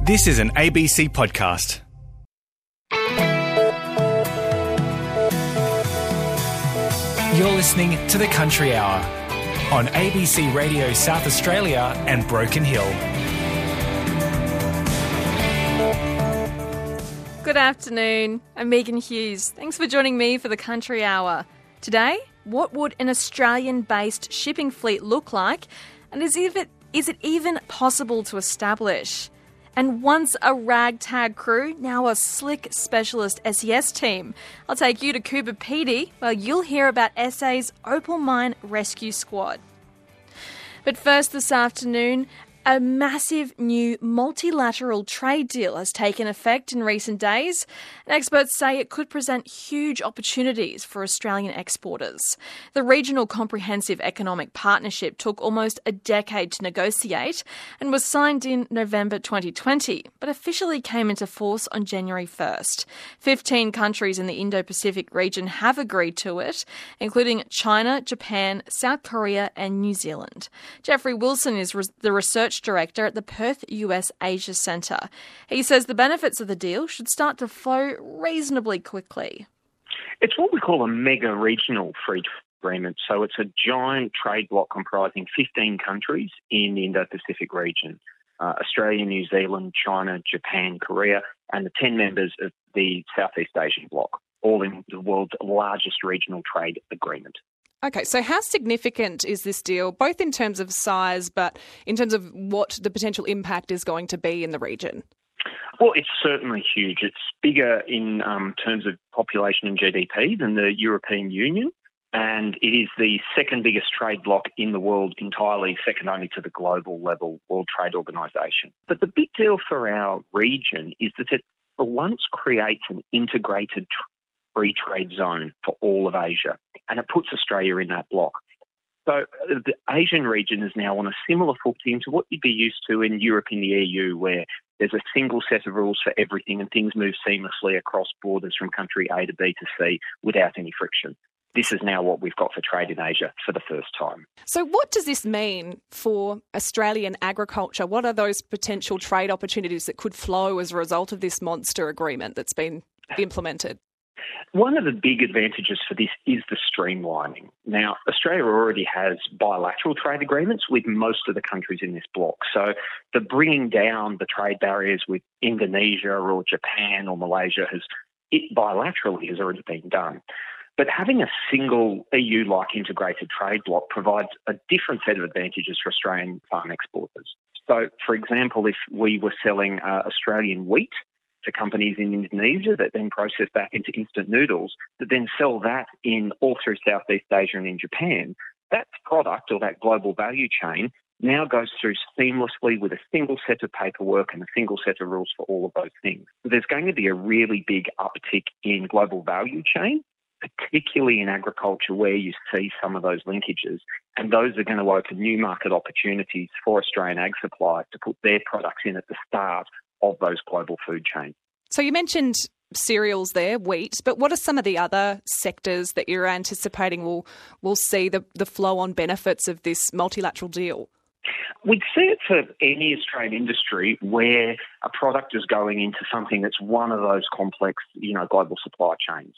This is an ABC podcast. You're listening to The Country Hour on ABC Radio South Australia and Broken Hill. Good afternoon. I'm Megan Hughes. Thanks for joining me for The Country Hour. Today, what would an Australian-based shipping fleet look like, and is it even possible to establish? And once a ragtag crew, now a slick specialist SES team. I'll take you to Coober Pedy, where you'll hear about SA's Opal Mine Rescue Squad. But first this afternoon, a massive new multilateral trade deal has taken effect in recent days, and experts say it could present huge opportunities for Australian exporters. The Regional Comprehensive Economic Partnership took almost a decade to negotiate and was signed in November 2020, but officially came into force on January 1st. 15 countries in the Indo-Pacific region have agreed to it, including China, Japan, South Korea and New Zealand. Jeffrey Wilson is the research director at the Perth US Asia Centre. He says the benefits of the deal should start to flow reasonably quickly. It's what we call a mega regional free trade agreement. So it's a giant trade bloc comprising 15 countries in the Indo-Pacific region. Australia, New Zealand, China, Japan, Korea, and the 10 members of the Southeast Asian bloc, all in the world's largest regional trade agreement. Okay, so how significant is this deal, both in terms of size, but in terms of what the potential impact is going to be in the region? Well, it's certainly huge. It's bigger in terms of population and GDP than the European Union, and it is the second biggest trade bloc in the world entirely, second only to the global level World Trade Organization. But the big deal for our region is that it for once creates an integrated free trade zone for all of Asia, and it puts Australia in that bloc. So the Asian region is now on a similar footing to what you'd be used to in Europe and the EU, where there's a single set of rules for everything and things move seamlessly across borders from country A to B to C without any friction. This is now what we've got for trade in Asia for the first time. So what does this mean for Australian agriculture? What are those potential trade opportunities that could flow as a result of this monster agreement that's been implemented? One of the big advantages for this is the streamlining. Now, Australia already has bilateral trade agreements with most of the countries in this bloc. So the bringing down the trade barriers with Indonesia or Japan or Malaysia bilaterally has already been done. But having a single EU-like integrated trade bloc provides a different set of advantages for Australian farm exporters. So, for example, if we were selling Australian wheat to companies in Indonesia that then process back into instant noodles, that then sell that all through Southeast Asia and in Japan, that product or that global value chain now goes through seamlessly with a single set of paperwork and a single set of rules for all of those things. So there's going to be a really big uptick in global value chain, particularly in agriculture where you see some of those linkages, and those are going to open new market opportunities for Australian ag suppliers to put their products in at the start of those global food chains. So you mentioned cereals there, wheat, but what are some of the other sectors that you're anticipating will see the flow-on benefits of this multilateral deal? We'd see it for any Australian industry where a product is going into something that's one of those complex, global supply chains.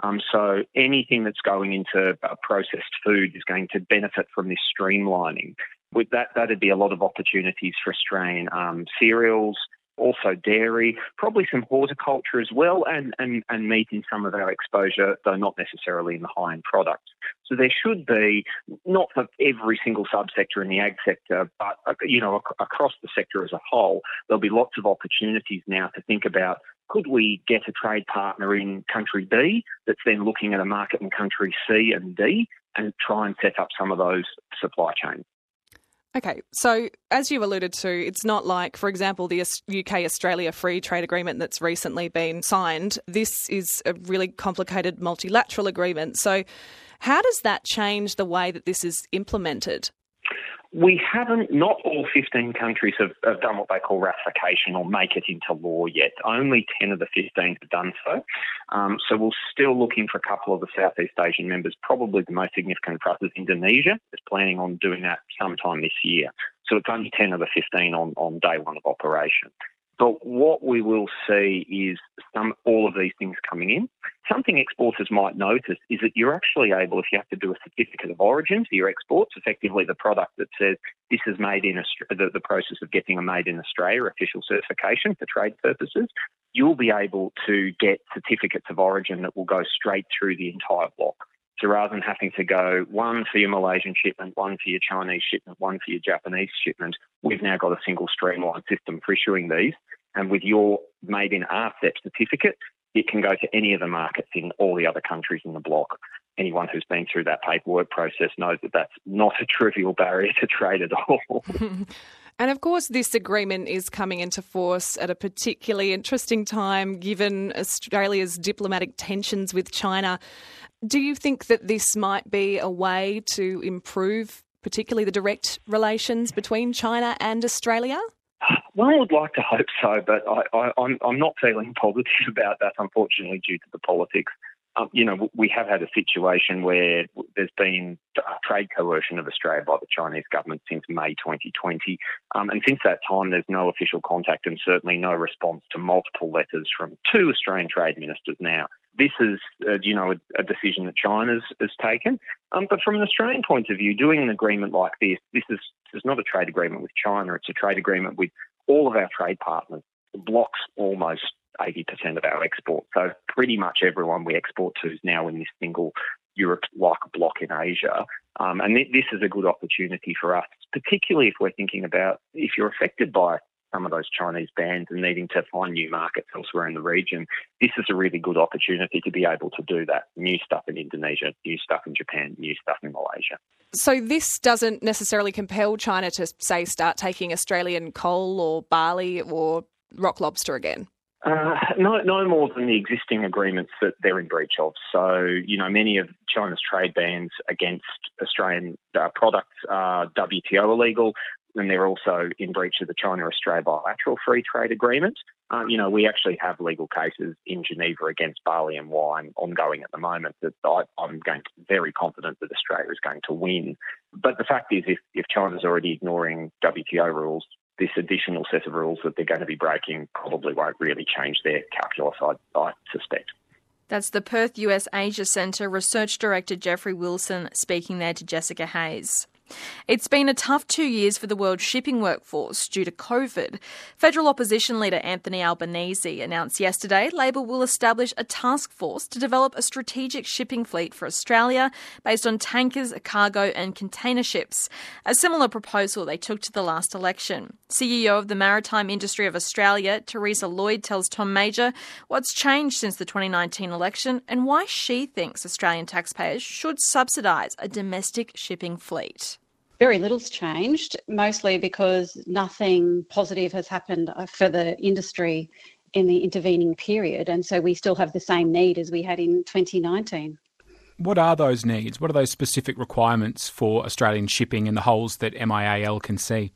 So anything that's going into processed food is going to benefit from this streamlining. With that'd be a lot of opportunities for Australian cereals, also dairy, probably some horticulture as well, and meat in some of our exposure, though not necessarily in the high-end products. So there should be, not for every single subsector in the ag sector, but across the sector as a whole, there'll be lots of opportunities now to think about, could we get a trade partner in country B that's then looking at a market in country C and D and try and set up some of those supply chains? Okay, so as you alluded to, it's not like, for example, the UK-Australia Free Trade Agreement that's recently been signed. This is a really complicated multilateral agreement. So how does that change the way that this is implemented? Not all 15 countries have done what they call ratification or make it into law yet. Only 10 of the 15 have done so. So we're still looking for a couple of the Southeast Asian members. Probably the most significant for us is Indonesia. Is planning on doing that sometime this year. So it's only 10 of the 15 on day one of operation. But what we will see is all of these things coming in. Something exporters might notice is that you're actually able, if you have to do a certificate of origin for your exports, effectively the product that says this is made in Australia, the process of getting a made in Australia official certification for trade purposes, you'll be able to get certificates of origin that will go straight through the entire block. So rather than having to go one for your Malaysian shipment, one for your Chinese shipment, one for your Japanese shipment, we've now got a single streamlined system for issuing these. And with your Made in RCEP certificate, it can go to any of the markets in all the other countries in the bloc. Anyone who's been through that paperwork process knows that that's not a trivial barrier to trade at all. And of course, this agreement is coming into force at a particularly interesting time given Australia's diplomatic tensions with China. Do you think that this might be a way to improve particularly the direct relations between China and Australia? Well, I would like to hope so, but I'm not feeling positive about that, unfortunately, due to the politics. We have had a situation where there's been trade coercion of Australia by the Chinese government since May 2020. And since that time, there's no official contact and certainly no response to multiple letters from 2 Australian trade ministers now. This is, a decision that China's has taken. But from an Australian point of view, doing an agreement like this is not a trade agreement with China. It's a trade agreement with all of our trade partners. It blocks almost 80% of our exports. So pretty much everyone we export to is now in this single Europe-like block in Asia. And this is a good opportunity for us, particularly if we're thinking about if you're affected by some of those Chinese bans and needing to find new markets elsewhere in the region. This is a really good opportunity to be able to do that. New stuff in Indonesia, new stuff in Japan, new stuff in Malaysia. So this doesn't necessarily compel China to, say, start taking Australian coal or barley or rock lobster again? No more than the existing agreements that they're in breach of. So, many of China's trade bans against Australian products are WTO illegal, and they're also in breach of the China-Australia bilateral free trade agreement. We actually have legal cases in Geneva against barley and wine ongoing at the moment that I'm very confident that Australia is going to win. But the fact is, if China's already ignoring WTO rules, this additional set of rules that they're going to be breaking probably won't really change their calculus, I suspect. That's the Perth US Asia Centre Research Director Jeffrey Wilson speaking there to Jessica Hayes. It's been a tough 2 years for the world shipping workforce due to COVID. Federal opposition leader Anthony Albanese announced yesterday Labor will establish a task force to develop a strategic shipping fleet for Australia based on tankers, cargo and container ships. A similar proposal they took to the last election. CEO of the Maritime Industry of Australia, Teresa Lloyd, tells Tom Major what's changed since the 2019 election and why she thinks Australian taxpayers should subsidise a domestic shipping fleet. Very little's changed, mostly because nothing positive has happened for the industry in the intervening period. And so we still have the same need as we had in 2019. What are those needs? What are those specific requirements for Australian shipping and the holes that MIAL can see?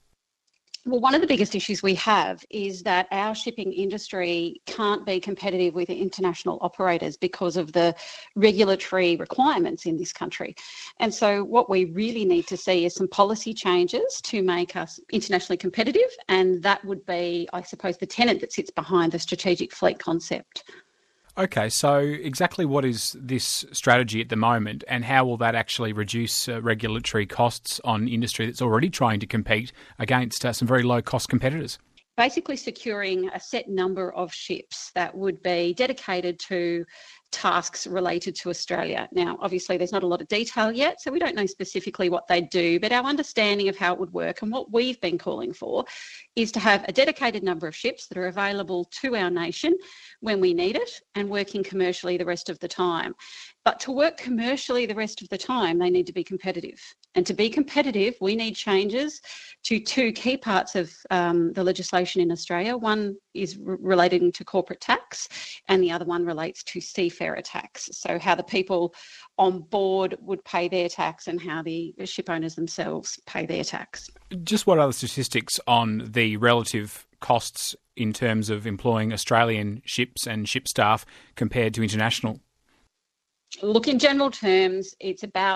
Well, one of the biggest issues we have is that our shipping industry can't be competitive with international operators because of the regulatory requirements in this country. And so what we really need to see is some policy changes to make us internationally competitive. And that would be, I suppose, the tenet that sits behind the strategic fleet concept. Okay, so exactly what is this strategy at the moment and how will that actually reduce regulatory costs on industry that's already trying to compete against some very low-cost competitors? Basically securing a set number of ships that would be dedicated to tasks related to Australia. Now, obviously, there's not a lot of detail yet, so we don't know specifically what they do, but our understanding of how it would work and what we've been calling for is to have a dedicated number of ships that are available to our nation when we need it and working commercially the rest of the time. But to work commercially the rest of the time, they need to be competitive. And to be competitive, we need changes to 2 key parts of the legislation in Australia. One is relating to corporate tax and the other one relates to seafarer tax. So how the people on board would pay their tax and how the ship owners themselves pay their tax. Just what are the statistics on the relative costs in terms of employing Australian ships and ship staff compared to international? Look, in general terms, it's about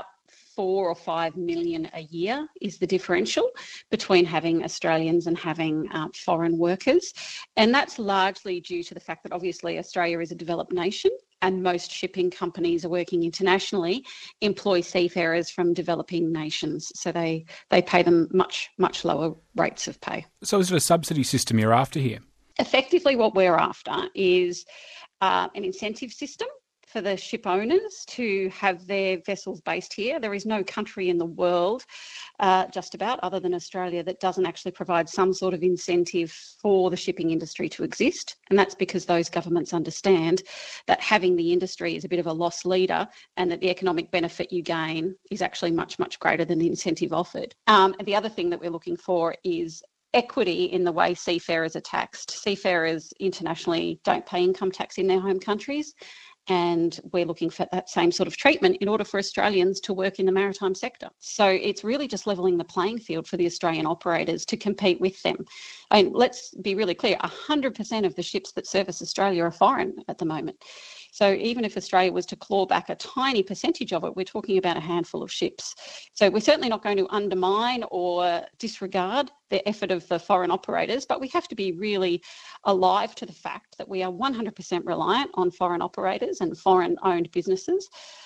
4 or 5 million a year is the differential between having Australians and having foreign workers. And that's largely due to the fact that obviously Australia is a developed nation and most shipping companies are working internationally, employ seafarers from developing nations. So they pay them much, much lower rates of pay. So is it a subsidy system you're after here? Effectively, what we're after is an incentive system for the ship owners to have their vessels based here. There is no country in the world, just about, other than Australia, that doesn't actually provide some sort of incentive for the shipping industry to exist. And that's because those governments understand that having the industry is a bit of a loss leader and that the economic benefit you gain is actually much, much greater than the incentive offered. And the other thing that we're looking for is equity in the way seafarers are taxed. Seafarers internationally don't pay income tax in their home countries, and we're looking for that same sort of treatment in order for Australians to work in the maritime sector. So it's really just levelling the playing field for the Australian operators to compete with them. And let's be really clear, 100% of the ships that service Australia are foreign at the moment. So even if Australia was to claw back a tiny percentage of it, we're talking about a handful of ships. So we're certainly not going to undermine or disregard the effort of the foreign operators, but we have to be really alive to the fact that we are 100% reliant on foreign operators and foreign-owned businesses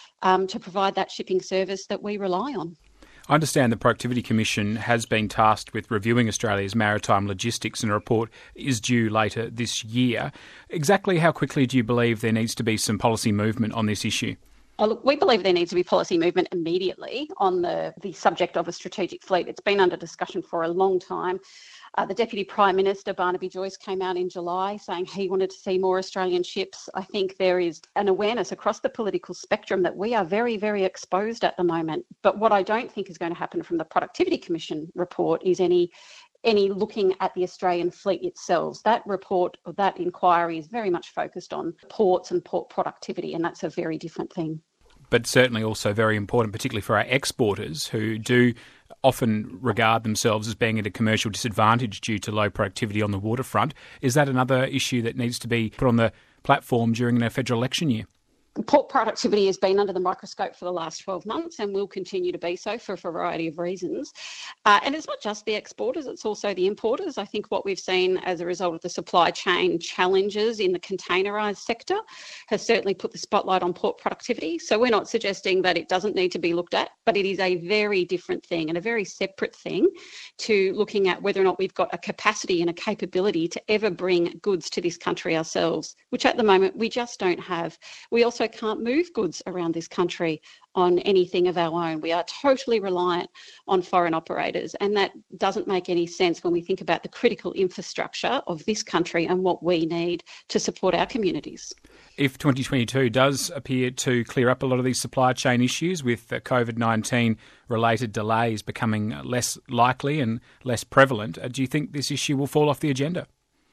to provide that shipping service that we rely on. I understand the Productivity Commission has been tasked with reviewing Australia's maritime logistics, and a report is due later this year. Exactly how quickly do you believe there needs to be some policy movement on this issue? Oh, look, we believe there needs to be policy movement immediately on the subject of a strategic fleet. It's been under discussion for a long time. The Deputy Prime Minister, Barnaby Joyce, came out in July saying he wanted to see more Australian ships. I think there is an awareness across the political spectrum that we are very, very exposed at the moment. But what I don't think is going to happen from the Productivity Commission report is any looking at the Australian fleet itself. That report, or that inquiry, is very much focused on ports and port productivity, and that's a very different thing. But certainly also very important, particularly for our exporters who do often regard themselves as being at a commercial disadvantage due to low productivity on the waterfront. Is that another issue that needs to be put on the platform during a federal election year? Port productivity has been under the microscope for the last 12 months and will continue to be so for a variety of reasons. And it's not just the exporters, it's also the importers. I think what we've seen as a result of the supply chain challenges in the containerised sector has certainly put the spotlight on port productivity. So we're not suggesting that it doesn't need to be looked at, but it is a very different thing and a very separate thing to looking at whether or not we've got a capacity and a capability to ever bring goods to this country ourselves, which at the moment we just don't have. We also can't move goods around this country on anything of our own. We are totally reliant on foreign operators, and that doesn't make any sense when we think about the critical infrastructure of this country and what we need to support our communities. If 2022 does appear to clear up a lot of these supply chain issues, with COVID-19 related delays becoming less likely and less prevalent, do you think this issue will fall off the agenda?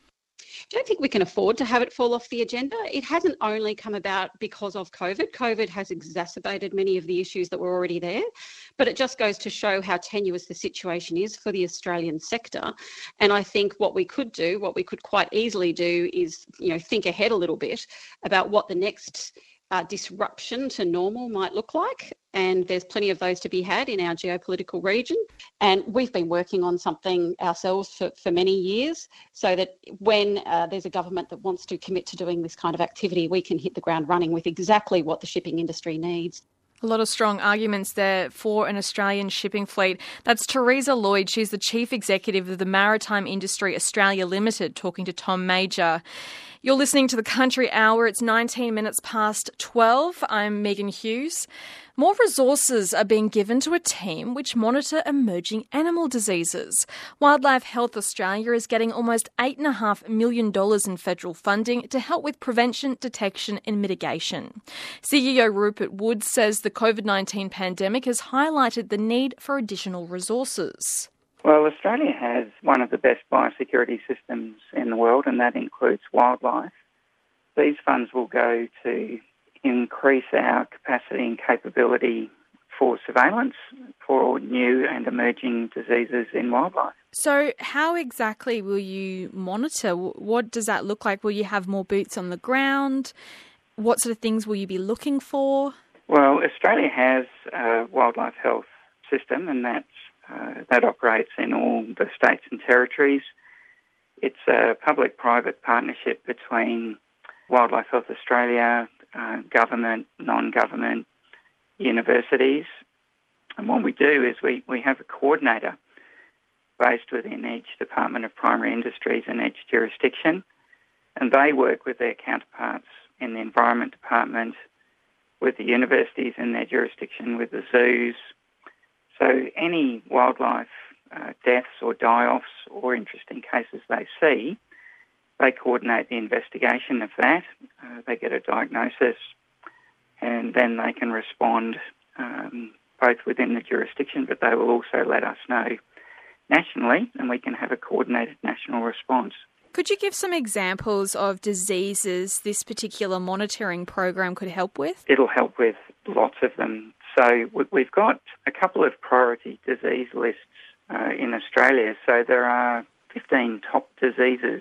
I don't think we can afford to have it fall off the agenda. It hasn't only come about because of COVID. COVID has exacerbated many of the issues that were already there, but it just goes to show how tenuous the situation is for the Australian sector. And I think what we could quite easily do is, think ahead a little bit about what the next disruption to normal might look like. And there's plenty of those to be had in our geopolitical region. And we've been working on something ourselves for many years so that when there's a government that wants to commit to doing this kind of activity, we can hit the ground running with exactly what the shipping industry needs. A lot of strong arguments there for an Australian shipping fleet. That's Teresa Lloyd. She's the Chief Executive of the Maritime Industry Australia Limited, talking to Tom Major. You're listening to The Country Hour. It's 19 minutes past 12. I'm Megan Hughes. More resources are being given to a team which monitor emerging animal diseases. Wildlife Health Australia is getting almost $8.5 million in federal funding to help with prevention, detection and mitigation. CEO Rupert Woods says the COVID-19 pandemic has highlighted the need for additional resources. Well, Australia has one of the best biosecurity systems in the world, and that includes wildlife. These funds will go to increase our capacity and capability for surveillance for new and emerging diseases in wildlife. So how exactly will you monitor? What does that look like? Will you have more boots on the ground? What sort of things will you be looking for? Well, Australia has a wildlife health system, and that operates in all the states and territories. It's a public-private partnership between Wildlife Health Australia, government, non-government, universities. And what we do is we have a coordinator based within each Department of Primary Industries in each jurisdiction, and they work with their counterparts in the Environment Department, with the universities in their jurisdiction, with the zoos. So any wildlife deaths or die-offs or interesting cases they see, they coordinate the investigation of that. They get a diagnosis, and then they can respond both within the jurisdiction, but they will also let us know nationally, and we can have a coordinated national response. Could you give some examples of diseases this particular monitoring program could help with? It'll help with lots of them. So we've got a couple of priority disease lists in Australia. So there are 15 top diseases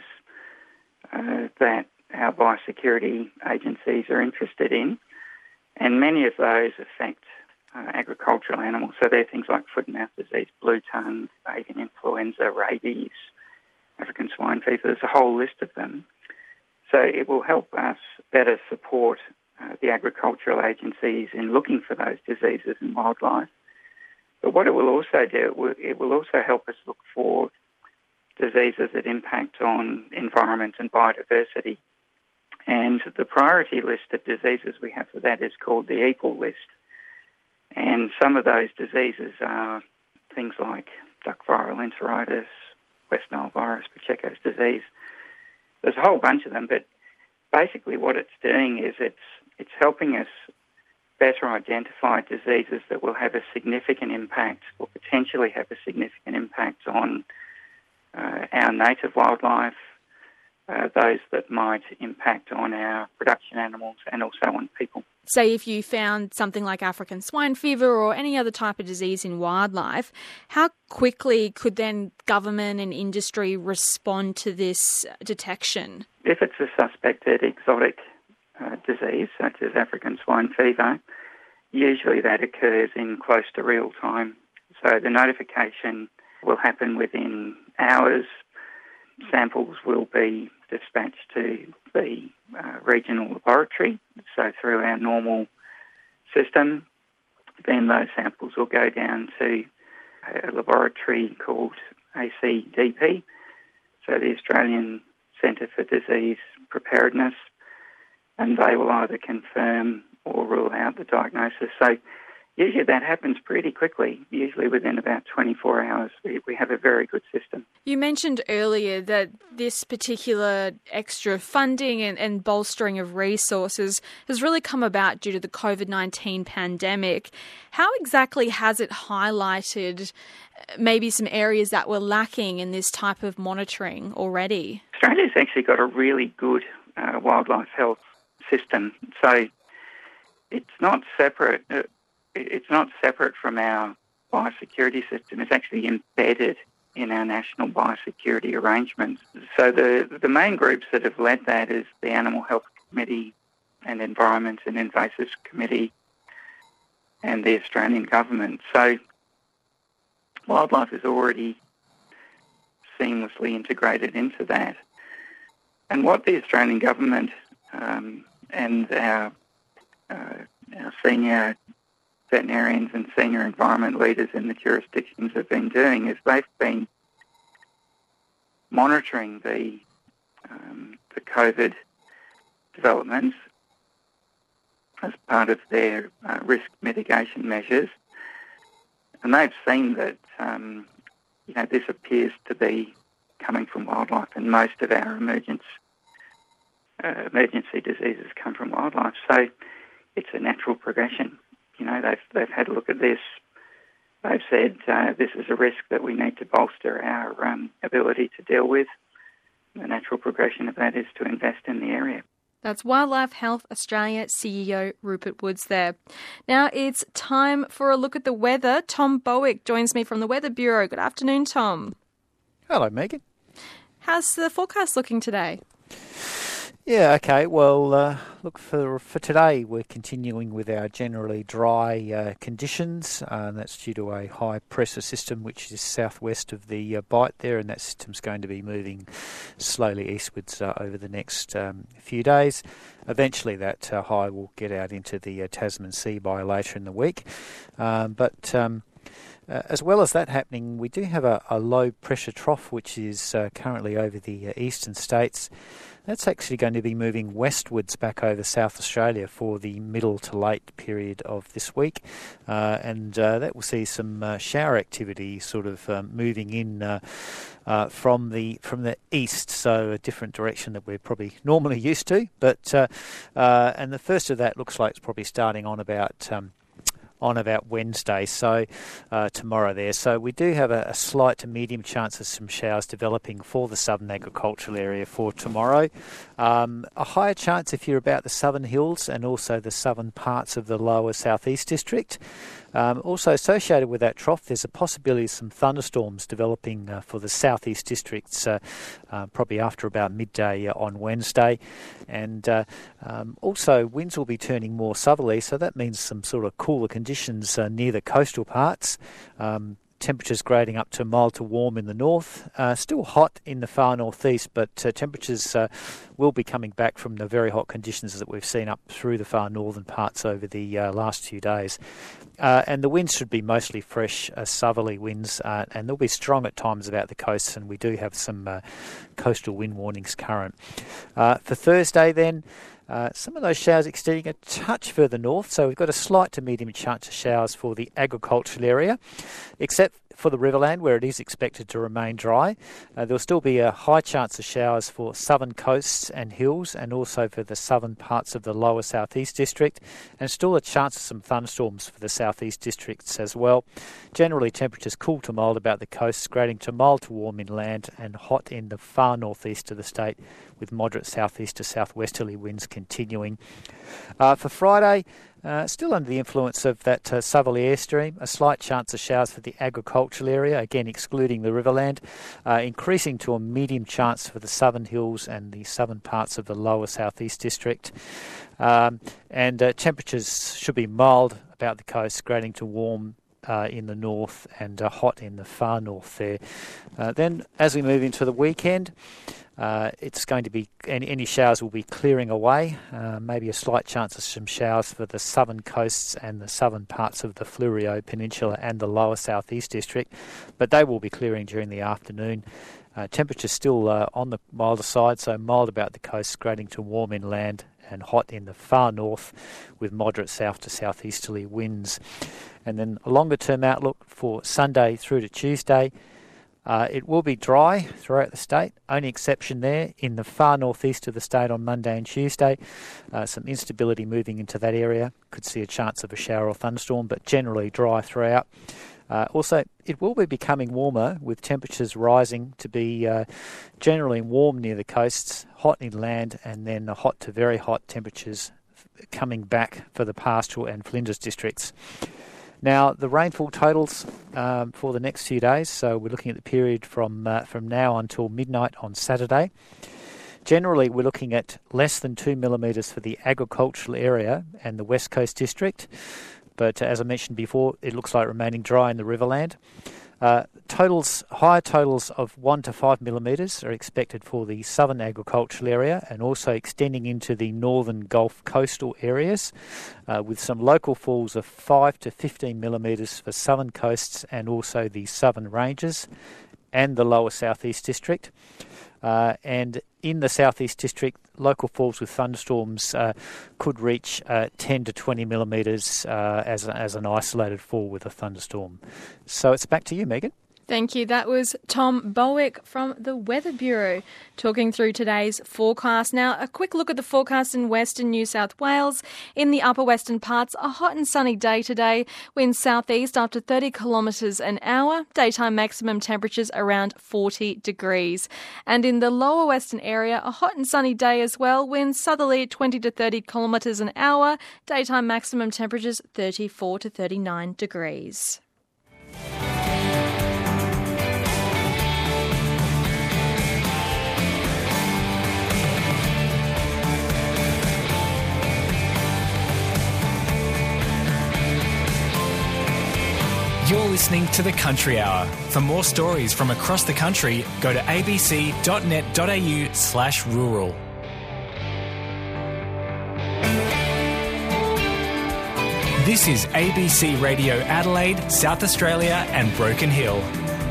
that our biosecurity agencies are interested in, and many of those affect agricultural animals. So they're things like foot and mouth disease, blue tongue, avian influenza, rabies, African swine fever. There's a whole list of them. So it will help us better support the agricultural agencies in looking for those diseases in wildlife. But what it will also do, it will also help us look for diseases that impact on environment and biodiversity. And the priority list of diseases we have for that is called the EPAL list. And some of those diseases are things like duck viral enteritis, West Nile virus, Pacheco's disease. There's a whole bunch of them, but basically what it's doing is it's helping us better identify diseases that will have a significant impact or potentially have a significant impact on our native wildlife, those that might impact on our production animals and also on people. Say if you found something like African swine fever or any other type of disease in wildlife, how quickly could then government and industry respond to this detection? If it's a suspected exotic disease, such as African swine fever, usually that occurs in close to real time. So the notification will happen within hours. Samples will be dispatched to the regional laboratory, so through our normal system. Then those samples will go down to a laboratory called ACDP, so the Australian Centre for Disease Preparedness, and they will either confirm or rule out the diagnosis. So usually that happens pretty quickly, usually within about 24 hours. We have a very good system. You mentioned earlier that this particular extra funding and bolstering of resources has really come about due to the COVID-19 pandemic. How exactly has it highlighted maybe some areas that were lacking in this type of monitoring already? Australia's actually got a really good wildlife health system. So it's not separate. It's not separate from our biosecurity system. It's actually embedded in our national biosecurity arrangements. So the main groups that have led that is the Animal Health Committee and Environment and Invasives Committee and the Australian government. So wildlife is already seamlessly integrated into that. And what the Australian government and our senior veterinarians and senior environment leaders in the jurisdictions have been doing is they've been monitoring the COVID developments as part of their risk mitigation measures, and they've seen that this appears to be coming from wildlife, and most of our emergency diseases come from wildlife. So it's a natural progression. They've had a look at this. They've said this is a risk that we need to bolster our ability to deal with. The natural progression of that is to invest in the area. That's Wildlife Health Australia CEO Rupert Woods there. Now it's time for a look at the weather. Tom Bowick joins me from the Weather Bureau. Good afternoon, Tom. Hello, Megan. How's the forecast looking today? Yeah, okay. Well, look, for today, we're continuing with our generally dry conditions. That's due to a high pressure system which is southwest of the Bight there, and that system's going to be moving slowly eastwards over the next few days. Eventually, that high will get out into the Tasman Sea by later in the week. As well as that happening, we do have a low pressure trough which is currently over the eastern states. That's actually going to be moving westwards back over South Australia for the middle to late period of this week, and that will see some shower activity sort of moving in from the east, so a different direction that we're probably normally used to. But and the first of that looks like it's probably starting on about Wednesday, so tomorrow there. So we do have a slight to medium chance of some showers developing for the southern agricultural area for tomorrow. A higher chance if you're about the southern hills and also the southern parts of the lower southeast district. Also associated with that trough, there's a possibility of some thunderstorms developing for the southeast districts probably after about midday on Wednesday. And also winds will be turning more southerly, so that means some sort of cooler conditions near the coastal parts. Temperatures grading up to mild to warm in the north. Still hot in the far northeast, but temperatures will be coming back from the very hot conditions that we've seen up through the far northern parts over the last few days. And the winds should be mostly fresh southerly winds, and they'll be strong at times about the coasts, and we do have some coastal wind warnings current. For Thursday then, some of those showers extending a touch further north, so we've got a slight to medium chance of showers for the agricultural area, except for the Riverland where it is expected to remain dry. There'll still be a high chance of showers for southern coasts and hills, and also for the southern parts of the lower southeast district, and still a chance of some thunderstorms for the southeast districts as well. Generally temperatures cool to mild about the coasts, grading to mild to warm inland and hot in the far northeast of the state, with moderate southeast to southwesterly winds continuing. For Friday, still under the influence of that southerly airstream, a slight chance of showers for the agricultural area, again excluding the Riverland, increasing to a medium chance for the southern hills and the southern parts of the lower southeast district. And temperatures should be mild about the coast, grading to warm in the north and hot in the far north there. Then as we move into the weekend, it's going to be, any showers will be clearing away, maybe a slight chance of some showers for the southern coasts and the southern parts of the Fleurieu Peninsula and the lower southeast district, but they will be clearing during the afternoon. Temperatures still on the milder side, so mild about the coast, grading to warm inland and hot in the far north with moderate south to southeasterly winds. And then a longer term outlook for Sunday through to Tuesday. It will be dry throughout the state, only exception there in the far northeast of the state on Monday and Tuesday. Some instability moving into that area. Could see a chance of a shower or thunderstorm, but generally dry throughout. Also, it will be becoming warmer, with temperatures rising to be generally warm near the coasts, hot inland, and then hot to very hot temperatures coming back for the pastoral and Flinders districts. Now, the rainfall totals for the next few days, so we're looking at the period from now until midnight on Saturday. Generally, we're looking at less than 2 millimetres for the agricultural area and the West Coast district, but as I mentioned before, it looks like remaining dry in the Riverland. Higher totals of 1 to 5 millimetres are expected for the southern agricultural area and also extending into the northern Gulf coastal areas, with some local falls of 5 to 15 millimetres for southern coasts and also the southern ranges and the lower southeast district. And in the southeast district, local falls with thunderstorms could reach 10 to 20 millimetres as an isolated fall with a thunderstorm. So it's back to you, Megan. Thank you. That was Tom Bowick from the Weather Bureau talking through today's forecast. Now, a quick look at the forecast in Western New South Wales. In the upper western parts, a hot and sunny day today. Winds southeast up to 30 kilometres an hour. Daytime maximum temperatures around 40 degrees. And in the lower western area, a hot and sunny day as well. Winds southerly 20 to 30 kilometres an hour. Daytime maximum temperatures 34 to 39 degrees. listening to the Country Hour. For more stories from across the country, go to abc.net.au/rural. This is ABC Radio Adelaide, South Australia and Broken Hill.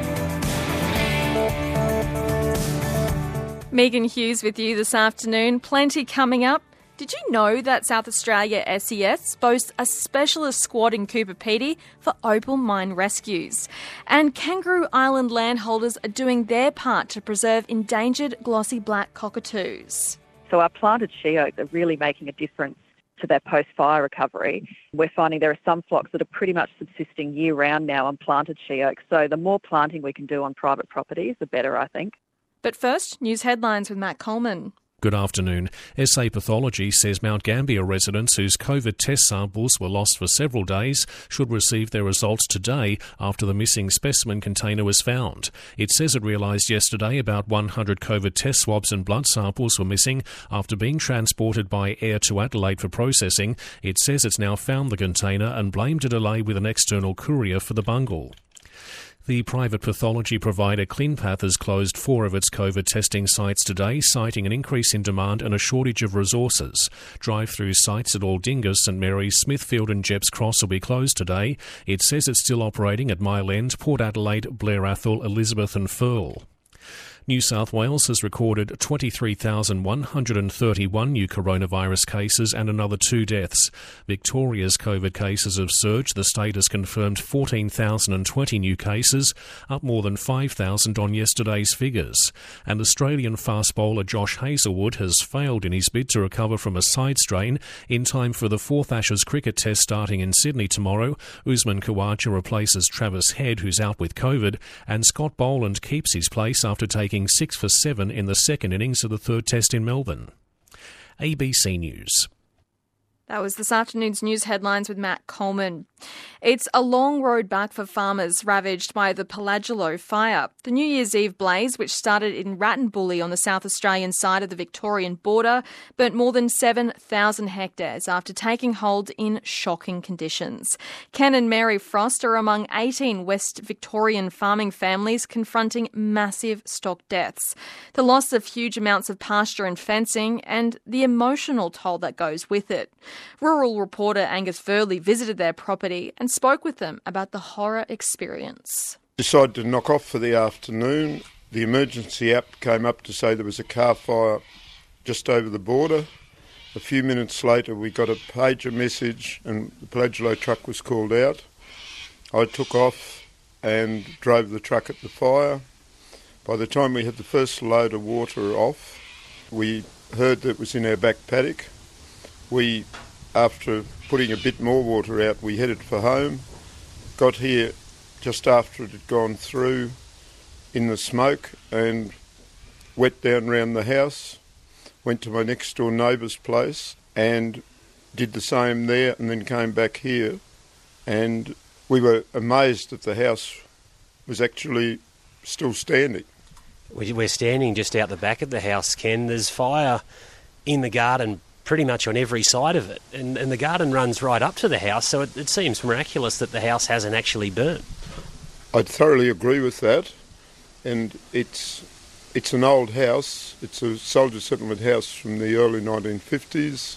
Megan Hughes with you this afternoon. Plenty coming up. Did you know that South Australia SES boasts a specialist squad in Cooper Pedy for opal mine rescues? And Kangaroo Island landholders are doing their part to preserve endangered glossy black cockatoos. So our planted she-oaks are really making a difference to their post-fire recovery. We're finding there are some flocks that are pretty much subsisting year-round now on planted she-oaks. So the more planting we can do on private properties, the better, I think. But first, news headlines with Matt Coleman. Good afternoon. SA Pathology says Mount Gambier residents whose COVID test samples were lost for several days should receive their results today after the missing specimen container was found. It says it realised yesterday about 100 COVID test swabs and blood samples were missing after being transported by air to Adelaide for processing. It says it's now found the container and blamed a delay with an external courier for the bungle. The private pathology provider ClinPath has closed 4 of its COVID testing sites today, citing an increase in demand and a shortage of resources. Drive-through sites at Aldinga, St Mary's, Smithfield and Jepps Cross will be closed today. It says it's still operating at Mile End, Port Adelaide, Blair Athol, Elizabeth and Firle. New South Wales has recorded 23,131 new coronavirus cases and another 2 deaths. Victoria's COVID cases have surged. The state has confirmed 14,020 new cases, up more than 5,000 on yesterday's figures. And Australian fast bowler Josh Hazlewood has failed in his bid to recover from a side strain in time for the 4th Ashes cricket test starting in Sydney tomorrow. Usman Khawaja replaces Travis Head, who's out with COVID, and Scott Boland keeps his place after taking 6 for 7 in the second innings of the 3rd test in Melbourne. ABC News. That was this afternoon's news headlines with Matt Coleman. It's a long road back for farmers ravaged by the Pelagelo fire. The New Year's Eve blaze, which started in Rattenbully on the South Australian side of the Victorian border, burnt more than 7,000 hectares after taking hold in shocking conditions. Ken and Mary Frost are among 18 West Victorian farming families confronting massive stock deaths, the loss of huge amounts of pasture and fencing, and the emotional toll that goes with it. Rural reporter Angus Furley visited their property and spoke with them about the horror experience. Decided to knock off for the afternoon. The emergency app came up to say there was a car fire just over the border. A few minutes later we got a pager message and the Pelagelo truck was called out. I took off and drove the truck at the fire. By the time we had the first load of water off, we heard that it was in our back paddock. We, after putting a bit more water out, we headed for home. Got here just after it had gone through in the smoke and went down round the house. Went to my next door neighbour's place and did the same there and then came back here. And we were amazed that the house was actually still standing. We're standing just out the back of the house, Ken. There's fire in the garden pretty much on every side of it, and the garden runs right up to the house, so it seems miraculous that the house hasn't actually burnt. I'd thoroughly agree with that, and it's an old house. It's a soldier settlement house from the early 1950s,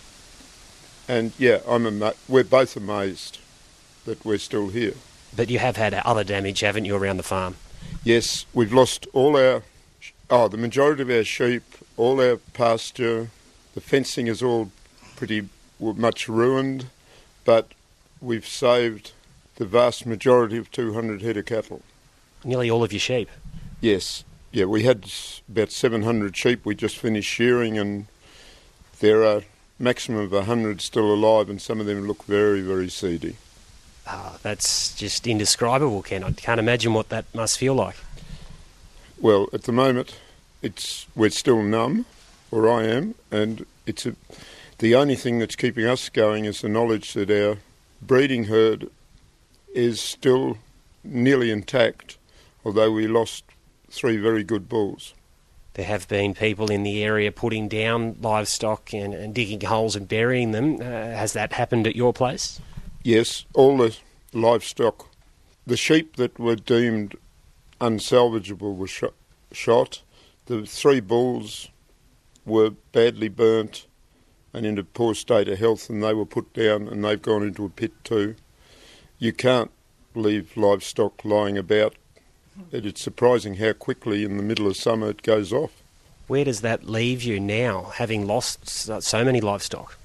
and yeah, we're both amazed that we're still here. But you have had other damage, haven't you, around the farm? Yes, we've lost the majority of our sheep, all our pasture. The fencing is all pretty much ruined, but we've saved the vast majority of 200 head of cattle. Nearly all of your sheep? Yes. Yeah, we had about 700 sheep we just finished shearing, and there are maximum of 100 still alive, and some of them look very, very seedy. Oh, that's just indescribable, Ken. I can't imagine what that must feel like. Well, at the moment, we're still numb. Where I am, and the only thing that's keeping us going is the knowledge that our breeding herd is still nearly intact, although we lost 3 very good bulls. There have been people in the area putting down livestock and digging holes and burying them. Has that happened at your place? Yes, all the livestock The sheep that were deemed unsalvageable were shot. The 3 bulls were badly burnt and in a poor state of health, and they were put down and they've gone into a pit too. You can't leave livestock lying about. It's surprising how quickly in the middle of summer it goes off. Where does that leave you now, having lost so many livestock?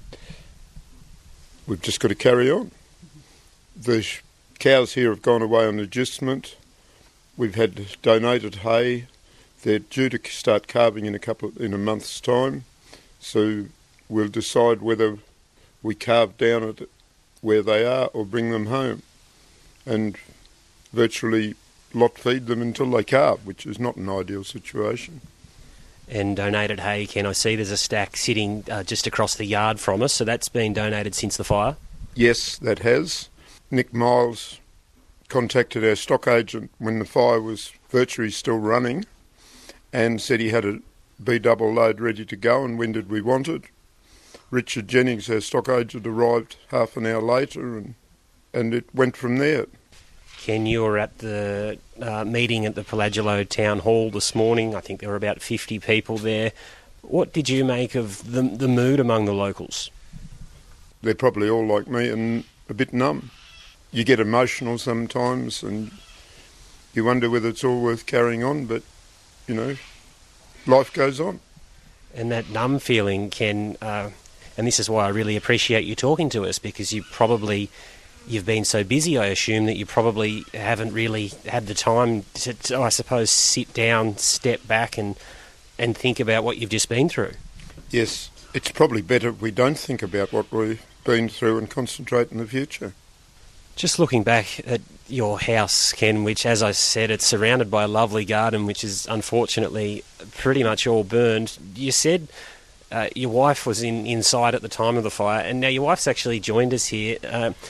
We've just got to carry on. The cows here have gone away on adjustment. We've had donated hay. They're due to start calving in a month's time, so we'll decide whether we calve down at where they are or bring them home, and virtually lot feed them until they calve, which is not an ideal situation. And donated hay, Ken, I see there's a stack sitting just across the yard from us, so that's been donated since the fire? Yes, that has. Nick Miles contacted our stock agent when the fire was virtually still running and said he had a B-double load ready to go, and when did we want it? Richard Jennings, our stock agent, arrived half an hour later and it went from there. Ken, you were at the meeting at the Pelagelo Town Hall this morning. I think there were about 50 people there. What did you make of the mood among the locals? They're probably all like me and a bit numb. You get emotional sometimes and you wonder whether it's all worth carrying on, but, you know, life goes on. And that numb feeling, Ken, and this is why I really appreciate you talking to us, because you've been so busy, I assume, that you probably haven't really had the time to, I suppose, sit down, step back and think about what you've just been through. Yes, it's probably better if we don't think about what we've been through and concentrate in the future. Just looking back at your house, Ken, which, as I said, it's surrounded by a lovely garden, which is unfortunately pretty much all burned. You said your wife was inside at the time of the fire, and now your wife's actually joined us here.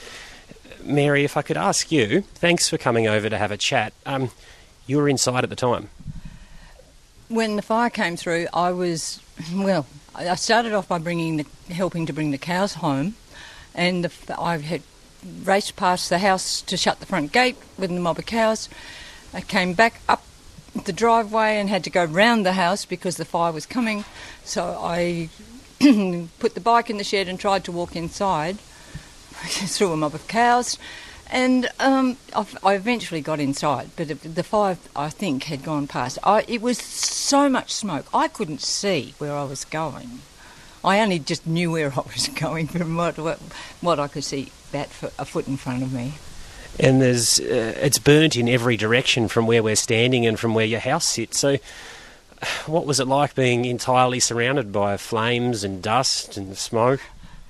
Mary, if I could ask you, thanks for coming over to have a chat. You were inside at the time. When the fire came through, I started off by helping to bring the cows home, and I had raced past the house to shut the front gate with the mob of cows. I came back up the driveway and had to go round the house because the fire was coming, so I put the bike in the shed and tried to walk inside through a mob of cows, and I eventually got inside, but the fire, I think, had gone past. It was so much smoke, I couldn't see where I was going. I only just knew where I was going from what I could see a foot in front of me. And it's burnt in every direction from where we're standing and from where your house sits. So what was it like being entirely surrounded by flames and dust and smoke?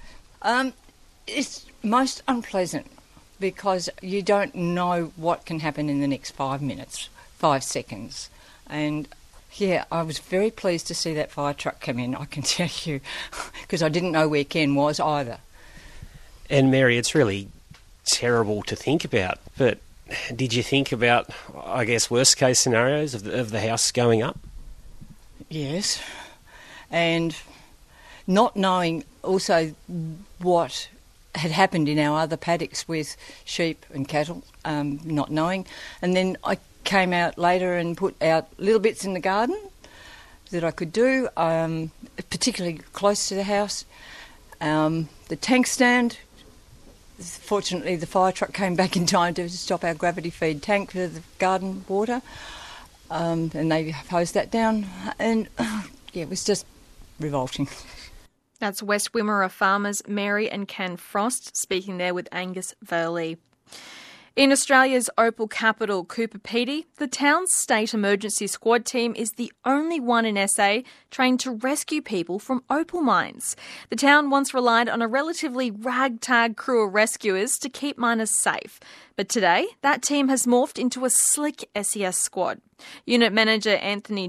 It's most unpleasant because you don't know what can happen in the next 5 seconds. And yeah, I was very pleased to see that fire truck come in, I can tell you, because I didn't know where Ken was either. And Mary, it's really terrible to think about, but did you think about, I guess, worst case scenarios of the house going up? Yes, and not knowing also what had happened in our other paddocks with sheep and cattle, not knowing. And then I came out later and put out little bits in the garden that I could do, particularly close to the house. The tank stand, fortunately the fire truck came back in time to stop our gravity feed tank for the garden water, and they hosed that down, and yeah, it was just revolting. That's West Wimmera farmers Mary and Ken Frost speaking there with Angus Verley. In Australia's opal capital, Cooper Pedy, the town's state emergency squad team is the only one in SA trained to rescue people from opal mines. The town once relied on a relatively ragtag crew of rescuers to keep miners safe. But today, that team has morphed into a slick SES squad. Unit Manager Anthony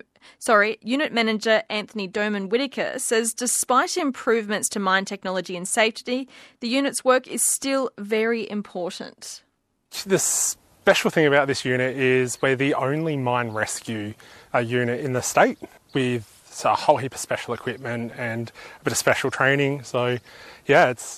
Doman Whittaker says despite improvements to mine technology and safety, the unit's work is still very important. The special thing about this unit is we're the only mine rescue unit in the state with a whole heap of special equipment and a bit of special training. So, yeah, it's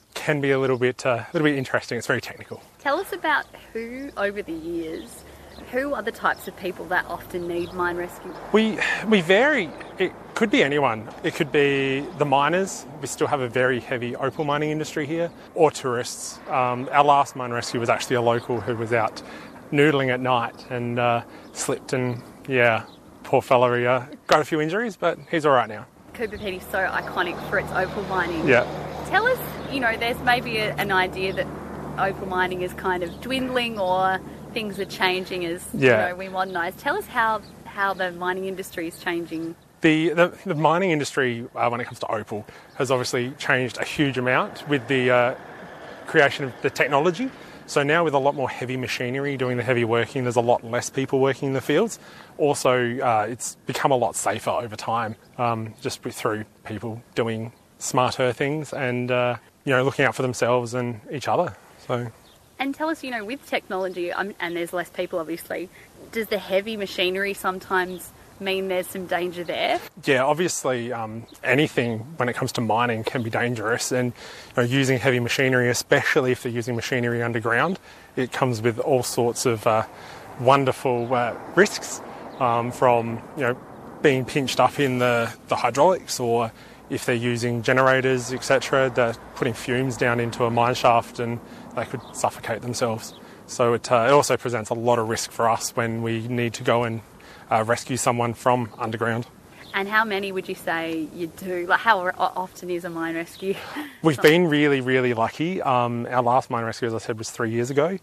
can be a little bit interesting. It's very technical. Tell us about who, over the years, who are the types of people that often need mine rescue? We vary. It could be anyone. It could be the miners. We still have a very heavy opal mining industry here, or tourists. Our last mine rescue was actually a local who was out noodling at night and slipped, and poor fellow, he got a few injuries, but he's all right now. Coober Pedy so iconic for its opal mining. Yeah. Tell us, there's maybe an idea that opal mining is kind of dwindling or things are changing as we modernise. Tell us how the mining industry is changing. The mining industry, when it comes to opal, has obviously changed a huge amount with the creation of the technology. So now with a lot more heavy machinery doing the heavy working, there's a lot less people working in the fields. Also, it's become a lot safer over time, just through people doing smarter things and looking out for themselves and each other. So. And tell us, with technology, and there's less people obviously, does the heavy machinery sometimes mean there's some danger there? Yeah, obviously anything when it comes to mining can be dangerous, and using heavy machinery, especially if they're using machinery underground, it comes with all sorts of wonderful risks from being pinched up in the hydraulics, or if they're using generators, etc., they're putting fumes down into a mine shaft and they could suffocate themselves. So it also presents a lot of risk for us when we need to go and rescue someone from underground. And how many would you say you do? Like, how often is a mine rescue? We've been really, really lucky. Our last mine rescue, as I said, was 3 years ago,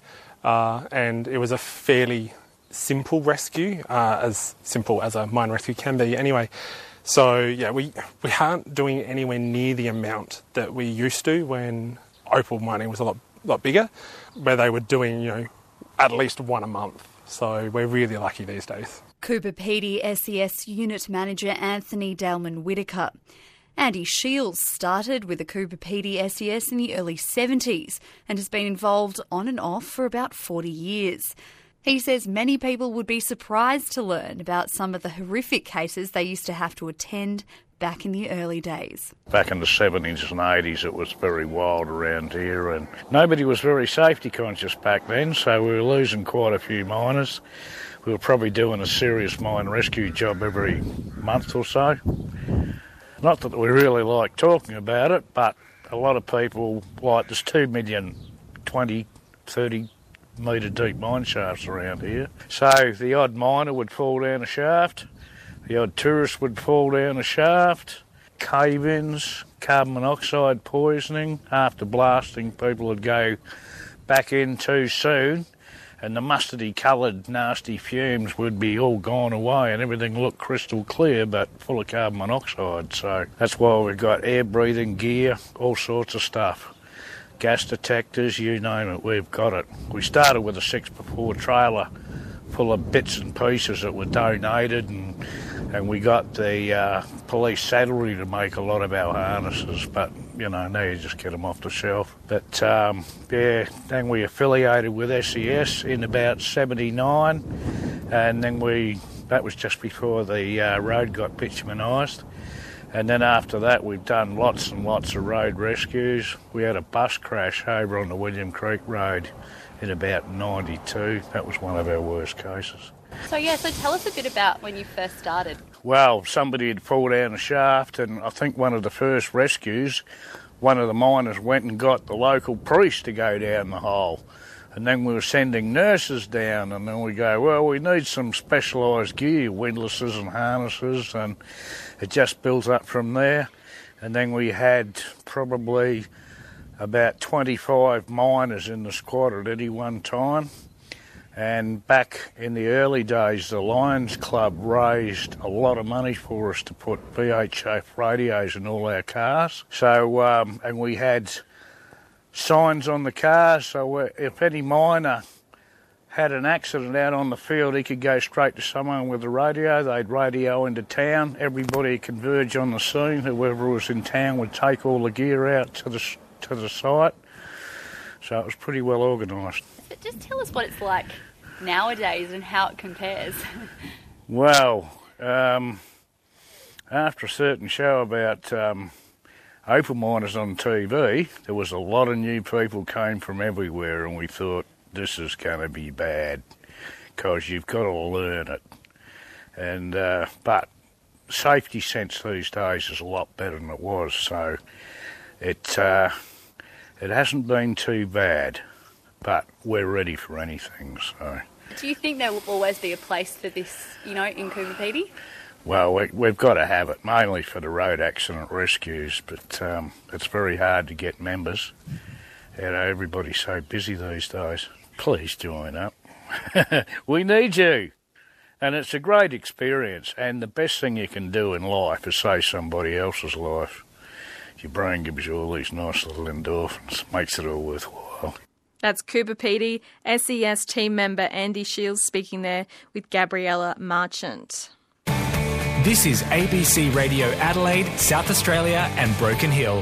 and it was a fairly simple rescue, as simple as a mine rescue can be anyway. So, we aren't doing anywhere near the amount that we used to when opal mining was a lot bigger, where they were doing, at least one a month. So we're really lucky these days. Coober Pedy SES Unit Manager Anthony Dalman-Whitaker. Andy Shields started with the Coober Pedy SES in the early 70s and has been involved on and off for about 40 years. He says many people would be surprised to learn about some of the horrific cases they used to have to attend back in the early days. Back in the 70s and 80s it was very wild around here, and nobody was very safety conscious back then, so we were losing quite a few miners. We were probably doing a serious mine rescue job every month or so. Not that we really like talking about it, but a lot of people, there's 2 million 20, 30 metre deep mine shafts around here. So the odd miner would fall down a shaft, the odd tourist would fall down a shaft, cave-ins, carbon monoxide poisoning. After blasting, people would go back in too soon, and the mustardy coloured nasty fumes would be all gone away and everything looked crystal clear but full of carbon monoxide. So that's why we've got air breathing gear, all sorts of stuff. Gas detectors, you name it, we've got it. We started with a 6x4 trailer full of bits and pieces that were donated, and we got the police saddlery to make a lot of our harnesses, but now you just get them off the shelf. But then we affiliated with SES in about 79, and then that was just before the road got bitumenised. And then after that, we've done lots and lots of road rescues. We had a bus crash over on the William Creek Road in about 92. That was one of our worst cases. So tell us a bit about when you first started. Well, somebody had fallen down a shaft, and I think one of the first rescues, one of the miners went and got the local priest to go down the hole. And then we were sending nurses down, and then we go, well, we need some specialised gear, windlasses and harnesses, and it just built up from there. And then we had probably about 25 miners in the squad at any one time. And back in the early days, the Lions Club raised a lot of money for us to put VHF radios in all our cars. So, and we had signs on the cars, so if any miner had an accident out on the field, he could go straight to someone with a radio. They'd radio into town. Everybody would converge on the scene. Whoever was in town would take all the gear out to the site. So it was pretty well organised. But just tell us what it's like nowadays and how it compares. Well, after a certain show about Opal miners on TV, there was a lot of new people came from everywhere, and we thought, this is going to be bad, because you've got to learn it. And but safety sense these days is a lot better than it was, so it hasn't been too bad, but we're ready for anything. So, do you think there will always be a place for this, in Coober Pedy? Well, we've got to have it, mainly for the road accident rescues, but it's very hard to get members. Everybody's so busy these days. Please join up. We need you. And it's a great experience, and the best thing you can do in life is save somebody else's life. Your brain gives you all these nice little endorphins, makes it all worthwhile. That's Coober Pedy SES team member Andy Shields speaking there with Gabriella Marchant. This is ABC Radio Adelaide, South Australia and Broken Hill.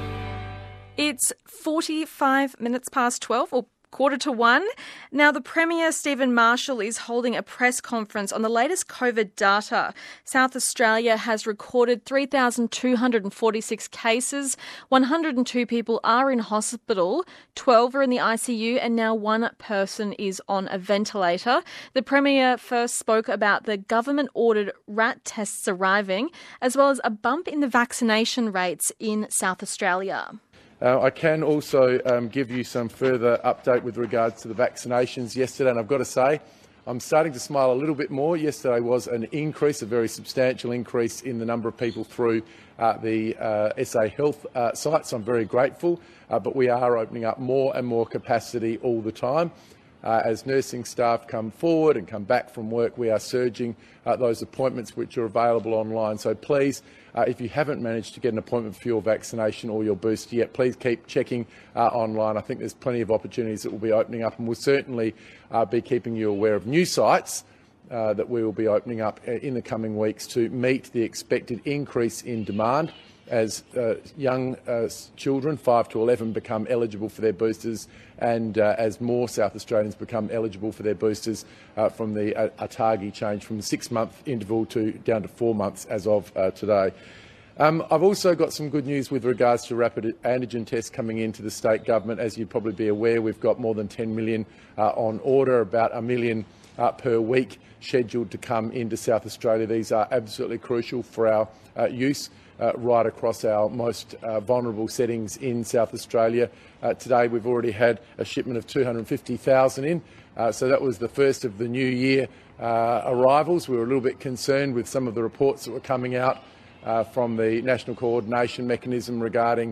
It's 45 minutes past 12, or 1:45. Now, the Premier, Stephen Marshall, is holding a press conference on the latest COVID data. South Australia has recorded 3,246 cases. 102 people are in hospital, 12 are in the ICU, and now one person is on a ventilator. The Premier first spoke about the government-ordered RAT tests arriving, as well as a bump in the vaccination rates in South Australia. I can also give you some further update with regards to the vaccinations yesterday, and I've got to say, I'm starting to smile a little bit more. Yesterday was an increase, a very substantial increase in the number of people through the SA Health site, so I'm very grateful, but we are opening up more and more capacity all the time. As nursing staff come forward and come back from work, we are surging those appointments which are available online. So please, if you haven't managed to get an appointment for your vaccination or your booster yet, please keep checking online. I think there's plenty of opportunities that will be opening up, and we'll certainly be keeping you aware of new sites that we will be opening up in the coming weeks to meet the expected increase in demand as young children, 5 to 11, become eligible for their boosters, and as more South Australians become eligible for their boosters from the ATAGI change from the 6-month interval down to 4 months as of today. I've also got some good news with regards to rapid antigen tests coming into the state government. As you'd probably be aware, we've got more than 10 million on order, about 1 million per week scheduled to come into South Australia. These are absolutely crucial for our use right across our most vulnerable settings in South Australia. Today we've already had a shipment of 250,000 in, so that was the first of the new year arrivals. We were a little bit concerned with some of the reports that were coming out from the National Coordination Mechanism regarding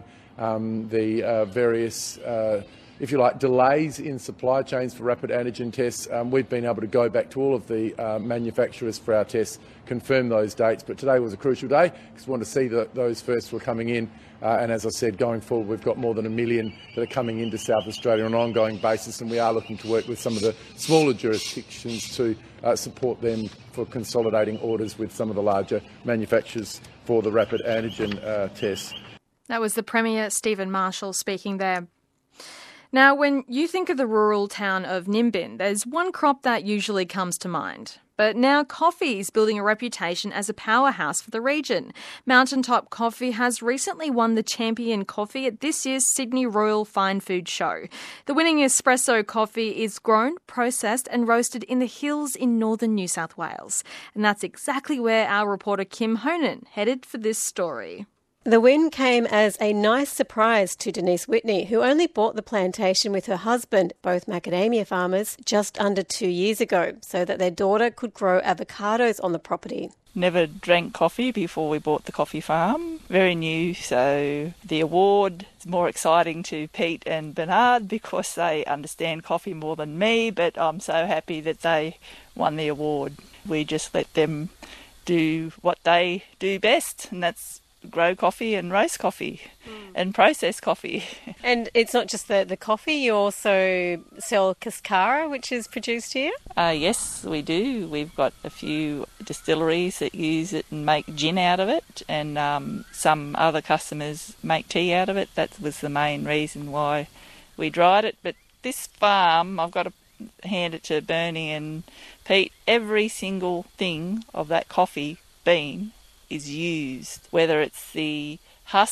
the various if you like, delays in supply chains for rapid antigen tests. We've been able to go back to all of the manufacturers for our tests, confirm those dates, but today was a crucial day because we want to see that those first were coming in. And as I said, going forward, we've got more than 1 million that are coming into South Australia on an ongoing basis, and we are looking to work with some of the smaller jurisdictions to support them for consolidating orders with some of the larger manufacturers for the rapid antigen tests. That was the Premier, Stephen Marshall, speaking there. Now, when you think of the rural town of Nimbin, there's one crop that usually comes to mind. But now coffee is building a reputation as a powerhouse for the region. Mountaintop Coffee has recently won the Champion Coffee at this year's Sydney Royal Fine Food Show. The winning espresso coffee is grown, processed and roasted in the hills in northern New South Wales. And that's exactly where our reporter Kim Honan headed for this story. The win came as a nice surprise to Denise Whitney, who only bought the plantation with her husband, both macadamia farmers, just under 2 years ago, so that their daughter could grow avocados on the property. Never drank coffee before we bought the coffee farm. Very new, so the award is more exciting to Pete and Bernard because they understand coffee more than me, but I'm so happy that they won the award. We just let them do what they do best, and that's grow coffee and roast coffee and process coffee. And it's not just the coffee, you also sell cascara, which is produced here? Yes, we do. We've got a few distilleries that use it and make gin out of it, and some other customers make tea out of it. That was the main reason why we dried it. But this farm, I've got to hand it to Bernie and Pete, every single thing of that coffee bean is used, whether it's the husk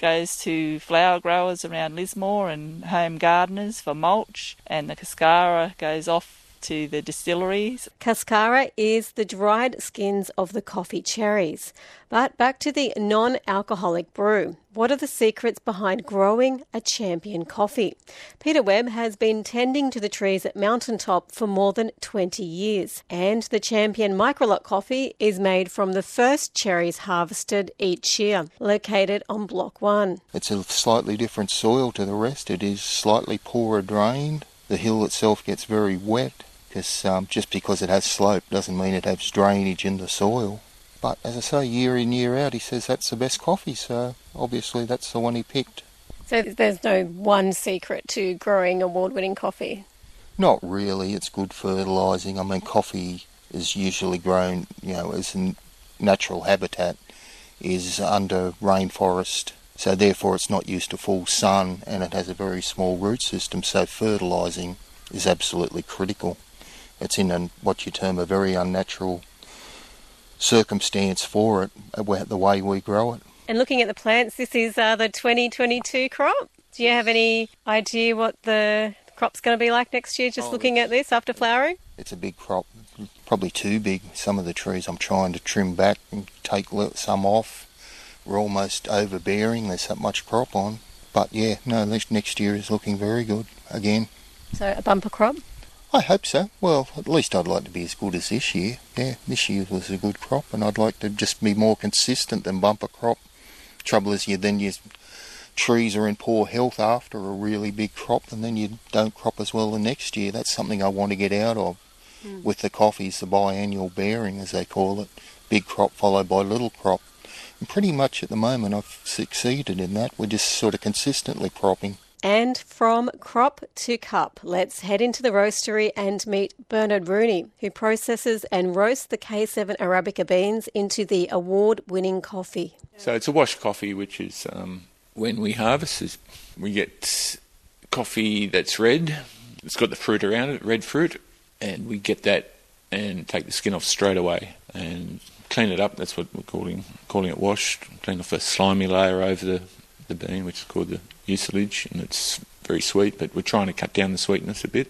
goes to flower growers around Lismore and home gardeners for mulch, and the cascara goes off to the distilleries. Cascara is the dried skins of the coffee cherries. But back to the non-alcoholic brew. What are the secrets behind growing a champion coffee? Peter Webb has been tending to the trees at Mountaintop for more than 20 years. And the champion microlot coffee is made from the first cherries harvested each year, located on Block 1. It's a slightly different soil to the rest. It is slightly poorer drained. The hill itself gets very wet. Because just because it has slope doesn't mean it has drainage in the soil. But as I say, year in, year out, he says that's the best coffee, so obviously that's the one he picked. So there's no one secret to growing award-winning coffee? Not really. It's good fertilising. I mean, coffee is usually grown, as a natural habitat is under rainforest. So therefore it's not used to full sun and it has a very small root system, so fertilising is absolutely critical. It's in what you term a very unnatural circumstance for it, the way we grow it. And looking at the plants, this is the 2022 crop. Do you have any idea what the crop's going to be like next year, just looking at this after flowering? It's a big crop, probably too big. Some of the trees I'm trying to trim back and take some off. We're almost overbearing, there's that much crop on. But yeah, no, next year is looking very good again. So a bumper crop? I hope so. Well, at least I'd like to be as good as this year. Yeah, this year was a good crop, and I'd like to just be more consistent than bumper crop. Trouble is, your trees are in poor health after a really big crop, and then you don't crop as well the next year. That's something I want to get out of with the coffees, the biannual bearing, as they call it. Big crop followed by little crop. And pretty much at the moment I've succeeded in that. We're just sort of consistently cropping. And from crop to cup, let's head into the roastery and meet Bernard Rooney, who processes and roasts the K7 Arabica beans into the award-winning coffee. So it's a wash coffee, which is when we harvest, we get coffee that's red. It's got the fruit around it, red fruit, and we get that and take the skin off straight away and clean it up. That's what we're calling it washed. Clean off the slimy layer over the bean, which is called the mucilage, and it's very sweet, but we're trying to cut down the sweetness a bit.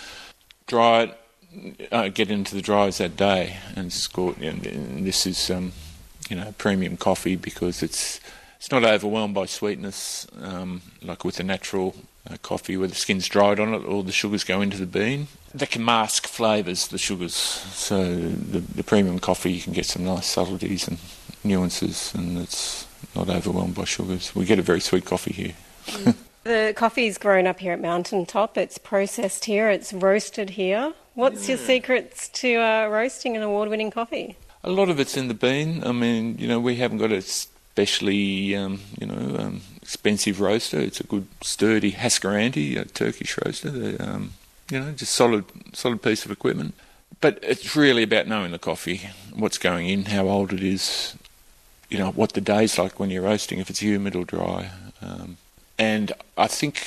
Dry it, get into the dryers that day, and it's called, and this is premium coffee because it's not overwhelmed by sweetness like with the natural coffee where the skin's dried on it, all the sugars go into the bean. That can mask flavours, the sugars. So the premium coffee, you can get some nice subtleties and nuances, and it's not overwhelmed by sugars. We get a very sweet coffee here. The coffee's grown up here at Mountaintop. It's processed here. It's roasted here. What's your secrets to roasting an award-winning coffee? A lot of it's in the bean. I mean, we haven't got a especially, expensive roaster. It's a good, sturdy Hascaranti, a Turkish roaster. Just solid piece of equipment. But it's really about knowing the coffee, what's going in, how old it is, what the day's like when you're roasting, if it's humid or dry. And I think,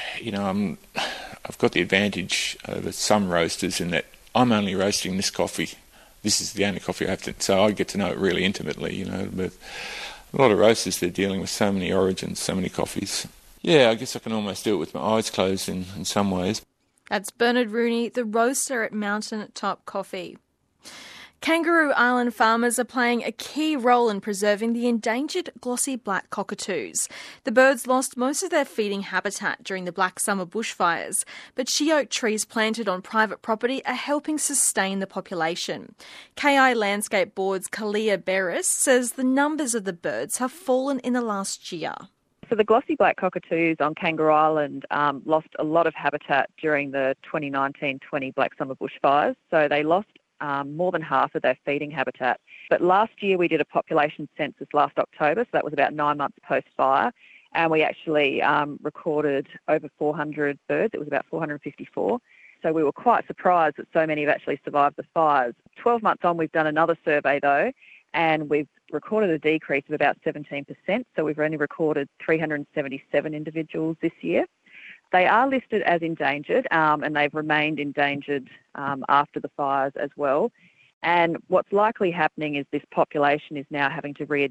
I've got the advantage over some roasters in that I'm only roasting this coffee. This is the only coffee I have to, so I get to know it really intimately, But a lot of roasters, they're dealing with so many origins, so many coffees. Yeah, I guess I can almost do it with my eyes closed in some ways. That's Bernard Rooney, the roaster at Mountaintop Coffee. Kangaroo Island farmers are playing a key role in preserving the endangered glossy black cockatoos. The birds lost most of their feeding habitat during the Black Summer bushfires, but she-oak trees planted on private property are helping sustain the population. KI Landscape Board's Kalia Beres says the numbers of the birds have fallen in the last year. So the glossy black cockatoos on Kangaroo Island lost a lot of habitat during the 2019-20 Black Summer bushfires. So they lost more than half of their feeding habitat. But last year we did a population census last October, so that was about 9 months post-fire, and we actually recorded over 400 birds. It was about 454. So we were quite surprised that so many have actually survived the fires. 12 months on, we've done another survey though, and we've recorded a decrease of about 17%, so we've only recorded 377 individuals this year. They are listed as endangered, and they've remained endangered after the fires as well. And what's likely happening is this population is now having to readjust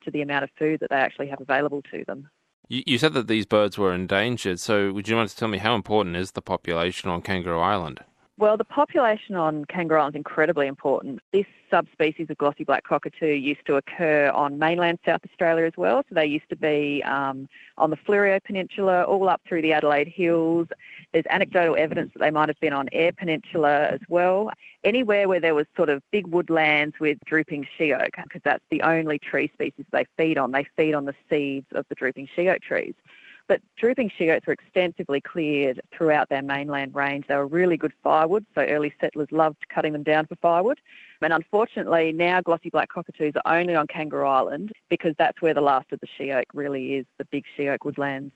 to the amount of food that they actually have available to them. You said that these birds were endangered, so would you mind to tell me how important is the population on Kangaroo Island? Well, the population on Kangaroo Island is incredibly important. This subspecies of glossy black cockatoo used to occur on mainland South Australia as well. So they used to be on the Fleurieu Peninsula, all up through the Adelaide Hills. There's anecdotal evidence that they might have been on Eyre Peninsula as well. Anywhere where there was sort of big woodlands with drooping sheoak, because that's the only tree species they feed on. They feed on the seeds of the drooping sheoak trees. But drooping sheoaks were extensively cleared throughout their mainland range. They were really good firewood, so early settlers loved cutting them down for firewood. And unfortunately, now glossy black cockatoos are only on Kangaroo Island because that's where the last of the sheoak really is, the big sheoak woodlands.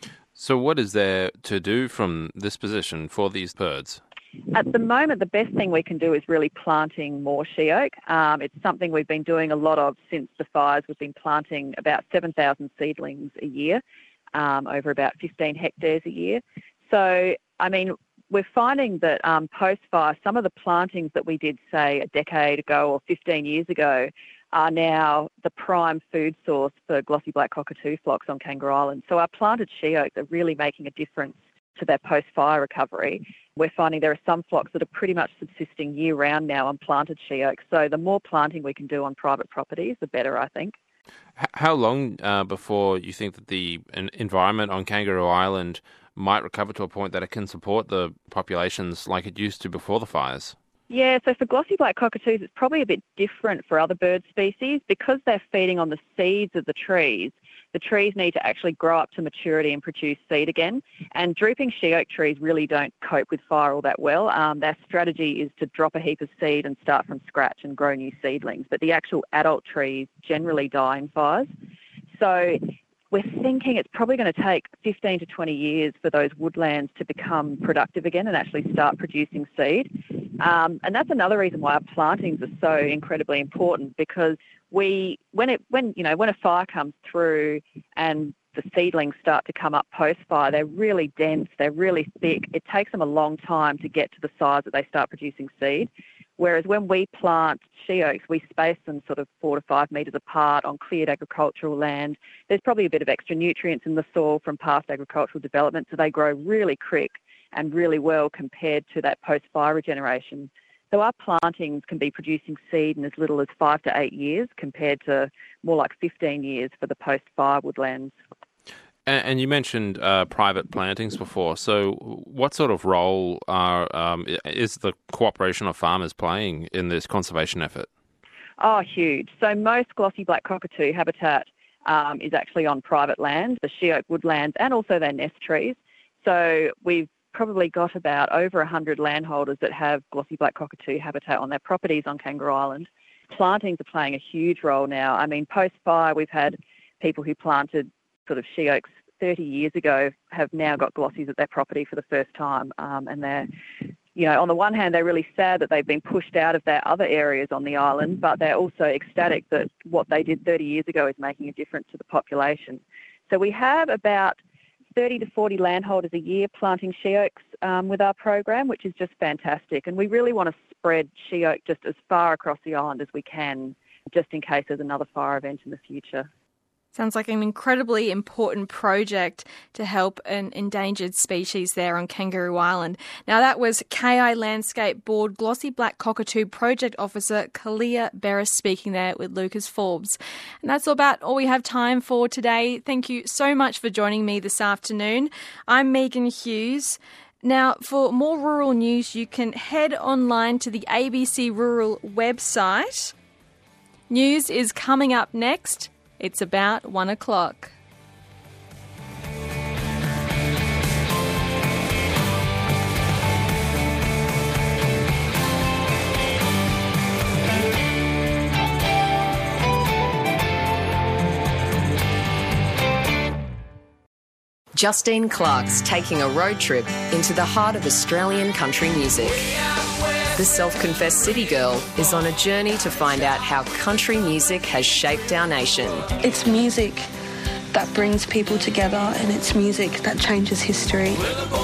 So what is there to do from this position for these birds? At the moment, the best thing we can do is really planting more sheoak. It's something we've been doing a lot of since the fires. We've been planting about 7,000 seedlings a year. Over about 15 hectares a year. So, I mean, we're finding that post-fire, some of the plantings that we did, say, a decade ago or 15 years ago are now the prime food source for glossy black cockatoo flocks on Kangaroo Island. So our planted sheoaks are really making a difference to their post-fire recovery. We're finding there are some flocks that are pretty much subsisting year-round now on planted sheoaks. So the more planting we can do on private properties, the better, I think. How long before you think that the environment on Kangaroo Island might recover to a point that it can support the populations like it used to before the fires? Yeah, so for glossy black cockatoos, it's probably a bit different for other bird species. Because they're feeding on the seeds of the trees need to actually grow up to maturity and produce seed again. And drooping sheoak trees really don't cope with fire all that well. Their strategy is to drop a heap of seed and start from scratch and grow new seedlings. But the actual adult trees generally die in fires. So we're thinking it's probably going to take 15 to 20 years for those woodlands to become productive again and actually start producing seed. And that's another reason why our plantings are so incredibly important, because when a fire comes through and the seedlings start to come up post-fire, they're really dense, they're really thick. It takes them a long time to get to the size that they start producing seed. Whereas when we plant sheoaks, we space them sort of 4 to 5 metres apart on cleared agricultural land. There's probably a bit of extra nutrients in the soil from past agricultural development, so they grow really quick and really well compared to that post-fire regeneration. So our plantings can be producing seed in as little as 5 to 8 years compared to more like 15 years for the post-fire woodlands. And you mentioned private plantings before. So what sort of role is the cooperation of farmers playing in this conservation effort? Oh, huge. So most glossy black cockatoo habitat is actually on private land, the sheoak woodlands, and also their nest trees. So we've probably got about over 100 landholders that have glossy black cockatoo habitat on their properties on Kangaroo Island. Plantings are playing a huge role now. I mean, post-fire, we've had people who planted sort of sheoaks 30 years ago have now got glossies at their property for the first time. And they're, on the one hand, they're really sad that they've been pushed out of their other areas on the island, but they're also ecstatic that what they did 30 years ago is making a difference to the population. So we have about 30 to 40 landholders a year planting sheoaks with our program, which is just fantastic. And we really want to spread sheoak just as far across the island as we can, just in case there's another fire event in the future. Sounds like an incredibly important project to help an endangered species there on Kangaroo Island. Now, that was KI Landscape Board Glossy Black Cockatoo Project Officer Kalia Beres speaking there with Lucas Forbes. And that's about all we have time for today. Thank you so much for joining me this afternoon. I'm Megan Hughes. Now, for more rural news, you can head online to the ABC Rural website. News is coming up next. It's about 1 o'clock. Justine Clark's taking a road trip into the heart of Australian country music. The self-confessed city girl is on a journey to find out how country music has shaped our nation. It's music that brings people together, and it's music that changes history.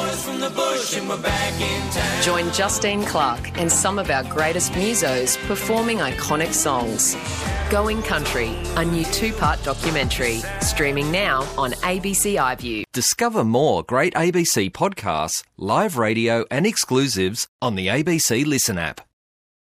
Join Justine Clark and some of our greatest musos performing iconic songs. Going Country, a new 2-part documentary, streaming now on ABC iView. Discover more great ABC podcasts, live radio and exclusives on the ABC Listen app.